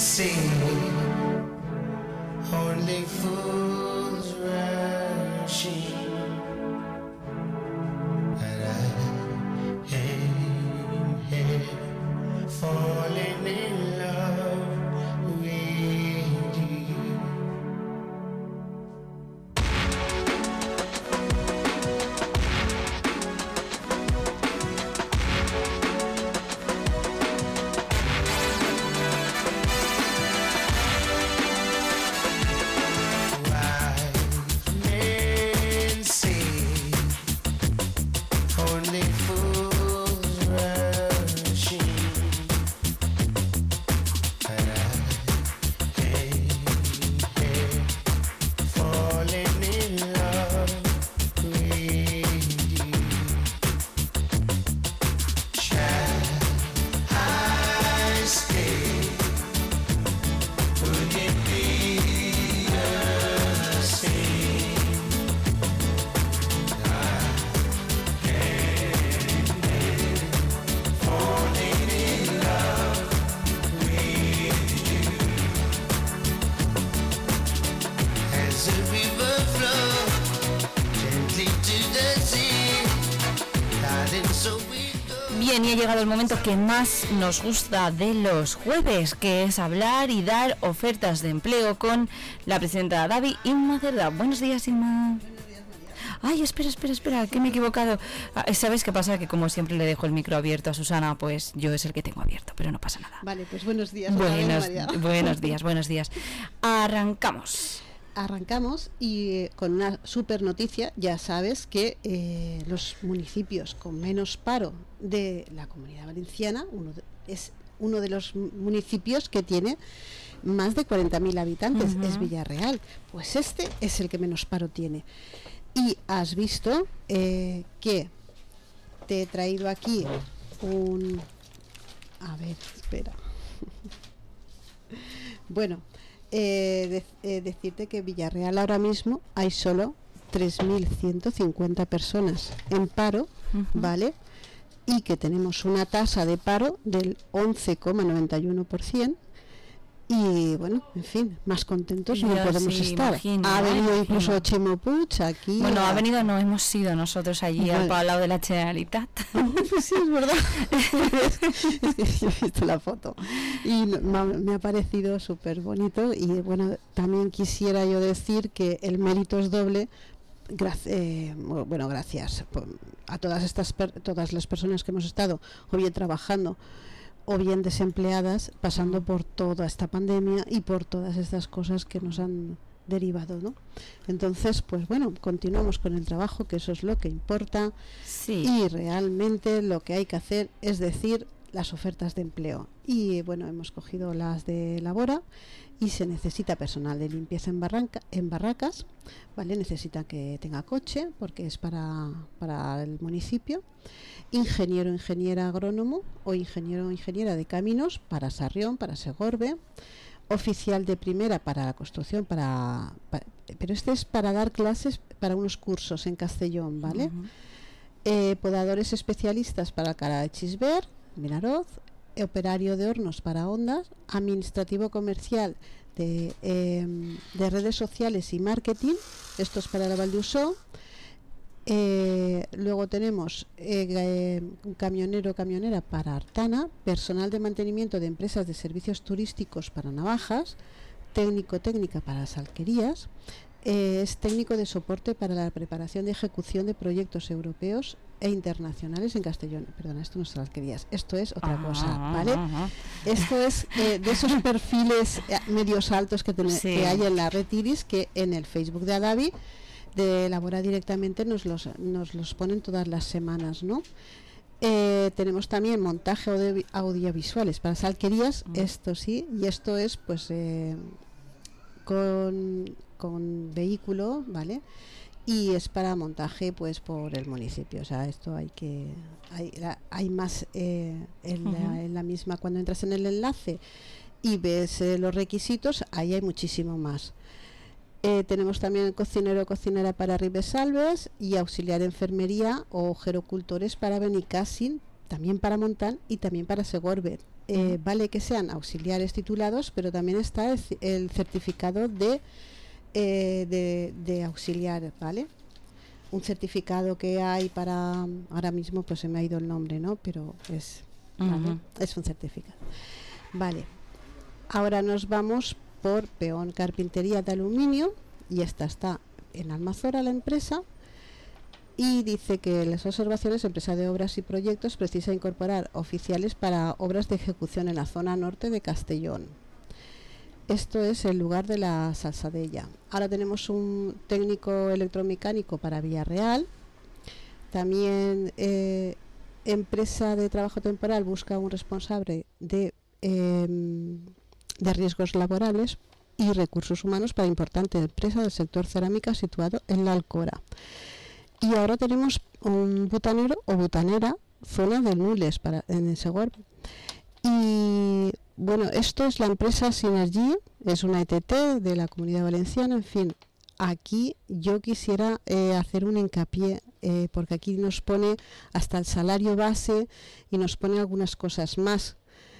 see only fools rushing, and I am here falling in love with you. Bien, y ha llegado el momento que más nos gusta de los jueves, que es hablar y dar ofertas de empleo con la presidenta Davi, Inma Cerda. Buenos días, Inma. Ay, espera, que me he equivocado. ¿Sabes qué pasa? Que como siempre le dejo el micro abierto a Susana, pues yo es el que tengo abierto, pero no pasa nada. Vale, pues buenos días. Buenos días. Arrancamos y con una super noticia. Ya sabes que los municipios con menos paro de la Comunidad Valenciana es uno de los municipios que tiene más de 40.000 habitantes, es Villarreal. Pues este es el que menos paro tiene. Y has visto que te he traído aquí un... A ver, espera. Bueno, decirte que Villarreal ahora mismo hay solo 3.150 personas en paro, ¿vale? Y que tenemos una tasa de paro del 11,91%. Y bueno, en fin, más contentos no podemos estar. Imagino, ha venido incluso Chimo Puig aquí. Bueno, ha venido, no hemos ido nosotros allí al lado de la Generalitat. Sí, es verdad. Es que yo he visto la foto y me ha parecido súper bonito. Y bueno, también quisiera yo decir que el mérito es doble. Gracias a todas las personas que hemos estado o bien trabajando o bien desempleadas, pasando por toda esta pandemia y por todas estas cosas que nos han derivado, ¿no? Entonces, pues bueno, continuamos con el trabajo, que eso es lo que importa. Sí. Y realmente lo que hay que hacer es decir las ofertas de empleo. Y bueno, hemos cogido las de Labora y se necesita personal de limpieza en barracas, ¿vale? Necesita que tenga coche porque es para el municipio. Ingeniero, ingeniera agrónomo o ingeniero o ingeniera de caminos para Sarrión, para Segorbe. Oficial de primera para la construcción, pero este es para dar clases para unos cursos en Castellón, ¿vale? Podadores especialistas para Alcalá de Xisbert, Vinaroz. Operario de hornos para Ondas. Administrativo comercial de redes sociales y marketing, esto es para la Valdeusó. Luego tenemos camionero o camionera para Artana, personal de mantenimiento de empresas de servicios turísticos para Navajas, técnica para las alquerías, es técnico de soporte para la preparación de ejecución de proyectos europeos e internacionales en Castellón. Perdona, esto no son alquerías, esto es otra cosa, ¿vale? Esto es de esos perfiles medios altos que hay en la red Iris, que en el Facebook de Adavi de Labora directamente nos los ponen todas las semanas, ¿no? Tenemos también montaje audiovisuales para las alquerías, esto sí, y esto es pues con vehículo, ¿vale? Y es para montaje pues por el municipio. O sea, esto hay más en la misma, cuando entras en el enlace y ves los requisitos, ahí hay muchísimo más. Tenemos también cocinero o cocinera para Ribesalbes y auxiliar de enfermería o gerocultores para Benicàssim, también para Montal y también para Segorbe. Vale que sean auxiliares titulados, pero también está el certificado de auxiliar, ¿vale? Un certificado que hay para, ahora mismo pues se me ha ido el nombre, ¿no? Pero es, ¿vale? Es un certificado. Vale, ahora nos vamos por peón carpintería de aluminio, y esta está en Almazora, la empresa, y dice que en las observaciones, empresa de obras y proyectos precisa incorporar oficiales para obras de ejecución en la zona norte de Castellón. Esto es el lugar de la Salsadella. Ahora tenemos un técnico electromecánico para Villarreal. También empresa de trabajo temporal busca un responsable de riesgos laborales y recursos humanos para importante empresa del sector cerámica situado en la Alcora. Y ahora tenemos un butanero o butanera, zona de Nules, en el Segorbe. Y bueno, esto es la empresa Synergy, es una ETT de la Comunidad Valenciana. En fin, aquí yo quisiera hacer un hincapié, porque aquí nos pone hasta el salario base y nos pone algunas cosas más.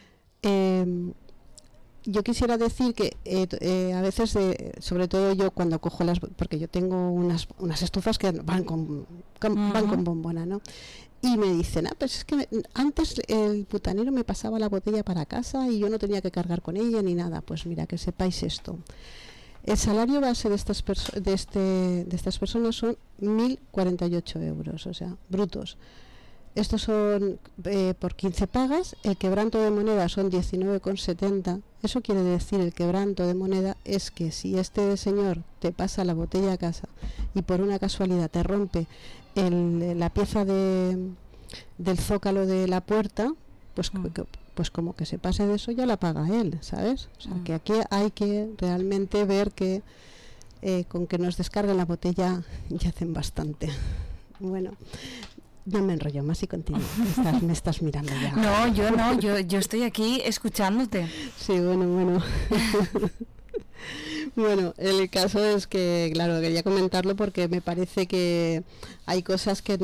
Yo quisiera decir que a veces, sobre todo yo cuando cojo porque yo tengo unas estufas que van con bombona, ¿no? Y me dicen, pues es que antes el butanero me pasaba la botella para casa y yo no tenía que cargar con ella ni nada. Pues mira, que sepáis esto. El salario base de estas personas son 1.048 euros, o sea, brutos. Estos son por 15 pagas. El quebranto de moneda son 19,70. Eso quiere decir, el quebranto de moneda es que si este señor te pasa la botella a casa y por una casualidad te rompe la pieza del zócalo de la puerta, pues como que se pase de eso ya la paga él, ¿sabes? O sea, que aquí hay que realmente ver que con que nos descarguen la botella ya hacen bastante. Bueno, ya me enrollo más y continúo. Me estás mirando ya. No, yo estoy aquí escuchándote. Sí, bueno. Bueno, el caso es que, claro, quería comentarlo porque me parece que hay cosas que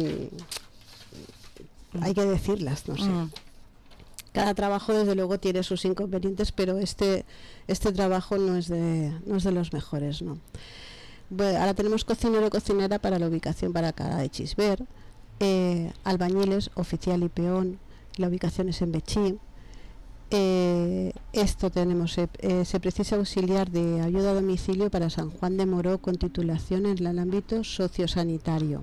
hay que decirlas, no sé. Cada trabajo desde luego tiene sus inconvenientes, pero este trabajo no es de los mejores, ¿no? Bueno, ahora tenemos cocinero y cocinera para la ubicación para Cala de Chisver, albañiles, oficial y peón, la ubicación es en Betxí. Esto tenemos, se precisa auxiliar de ayuda a domicilio para San Juan de Moró con titulación en el ámbito sociosanitario.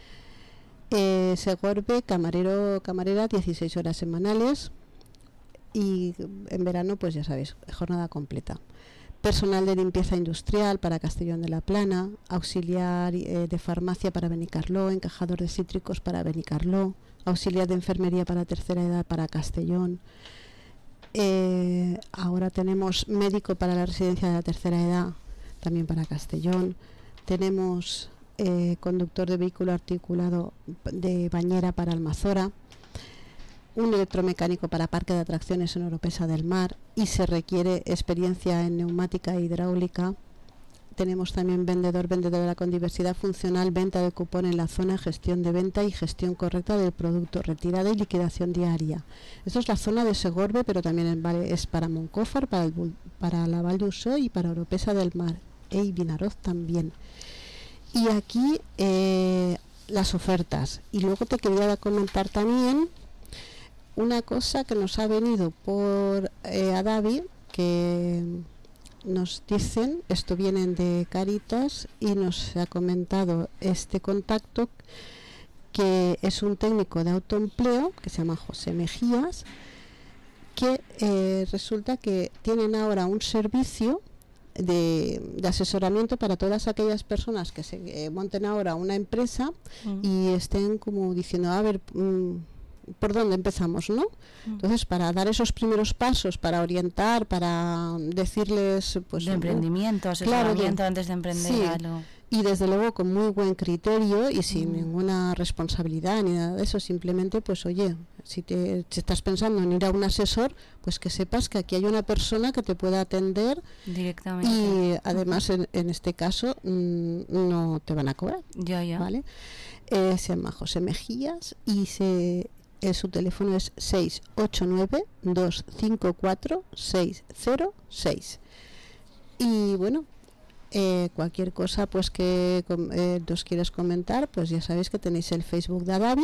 Segorbe, camarera, 16 horas semanales, y en verano, pues ya sabéis, jornada completa. Personal de limpieza industrial para Castellón de la Plana, auxiliar de farmacia para Benicarló, encajador de cítricos para Benicarló, auxiliar de enfermería para tercera edad para Castellón. Ahora tenemos médico para la residencia de la tercera edad, también para Castellón. Tenemos conductor de vehículo articulado de bañera para Almazora, un electromecánico para parque de atracciones en Oropesa del Mar, y se requiere experiencia en neumática e hidráulica. Tenemos también vendedora con diversidad funcional, venta de cupón en la zona, gestión de venta y gestión correcta del producto, retirada y liquidación diaria. Esto es la zona de Segorbe, pero también es para Moncófar, para la Val d'Usó y para Oropesa del Mar, y Vinaroz también. Y aquí las ofertas. Y luego te quería comentar también una cosa que nos ha venido por Adavi, que nos dicen, esto vienen de Caritas y nos ha comentado este contacto, que es un técnico de autoempleo que se llama José Mejías, que resulta que tienen ahora un servicio de asesoramiento para todas aquellas personas que se monten ahora una empresa y estén como diciendo, a ver, ¿por dónde empezamos, no? Entonces, para dar esos primeros pasos, para orientar, para decirles, pues, de emprendimiento, asesoramiento antes de emprender, sí, algo. Y desde luego con muy buen criterio y sin ninguna responsabilidad ni nada de eso, simplemente, pues oye, si estás pensando en ir a un asesor, pues que sepas que aquí hay una persona que te pueda atender directamente, y además en este caso no te van a cobrar, ya. ¿vale? Se llama José Mejías y su teléfono es 689-254-606. Y bueno, cualquier cosa pues que nos quieras comentar, pues ya sabéis que tenéis el Facebook de Adavi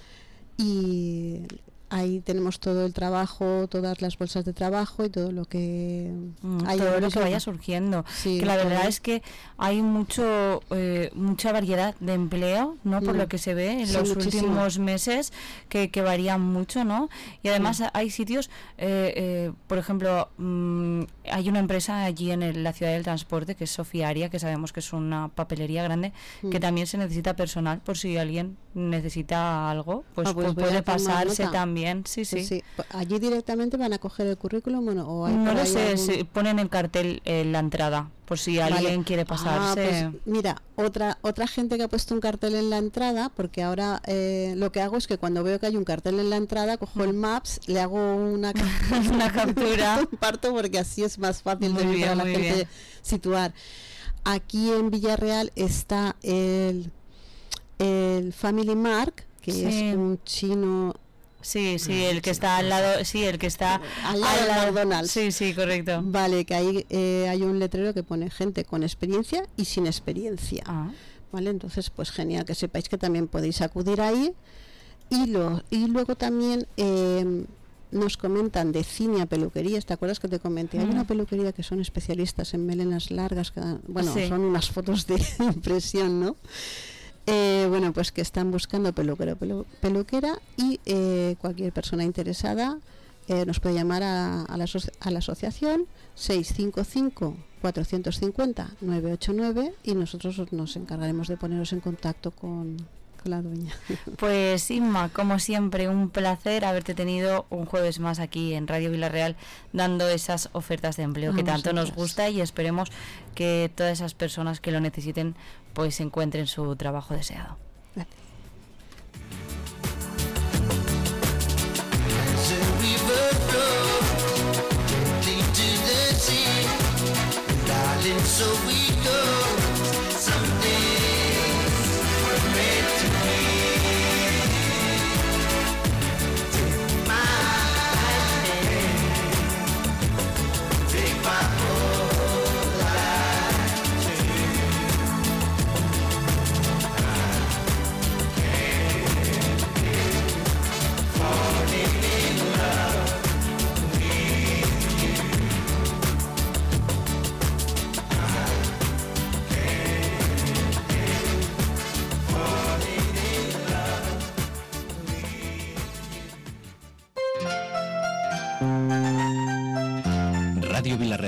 y ahí tenemos todo el trabajo, todas las bolsas de trabajo y todo lo que todo lo que vaya surgiendo. Sí, que la verdad es que hay mucha variedad de empleo, ¿no? Por lo que se ve en los últimos meses que varían mucho, ¿no? Y además hay sitios, por ejemplo, hay una empresa allí en la ciudad del transporte que es Sofiaria, que sabemos que es una papelería grande, que también se necesita personal por si alguien necesita algo, pues puede pasarse también. Sí. Allí directamente van a coger el currículum o hay no lo sé, se ponen el cartel en la entrada por si alguien quiere pasarse. Pues mira, otra gente que ha puesto un cartel en la entrada, porque ahora lo que hago es que cuando veo que hay un cartel en la entrada cojo el Maps, le hago una captura, comparto porque así es más fácil para la gente situar. Aquí en Villarreal está el Family Mart, que es un chino. Sí, el que está al lado, el que está al lado de McDonald's. Sí, correcto. Vale, que ahí hay un letrero que pone gente con experiencia y sin experiencia. Vale, entonces pues genial que sepáis que también podéis acudir ahí. Y luego también nos comentan de Cinia Peluquerías. ¿Te acuerdas que te comenté? Hay una peluquería que son especialistas en melenas largas, son unas fotos de impresión, ¿no? Bueno, pues que están buscando peluquero, peluquera y cualquier persona interesada nos puede llamar a la asociación 655-450-989 y nosotros nos encargaremos de poneros en contacto con la dueña. Pues Inma, como siempre, un placer haberte tenido un jueves más aquí en Radio Villarreal dando esas ofertas de empleo que tanto nos gusta y esperemos que todas esas personas que lo necesiten pues encuentren su trabajo deseado. Gracias. Radio Villarreal.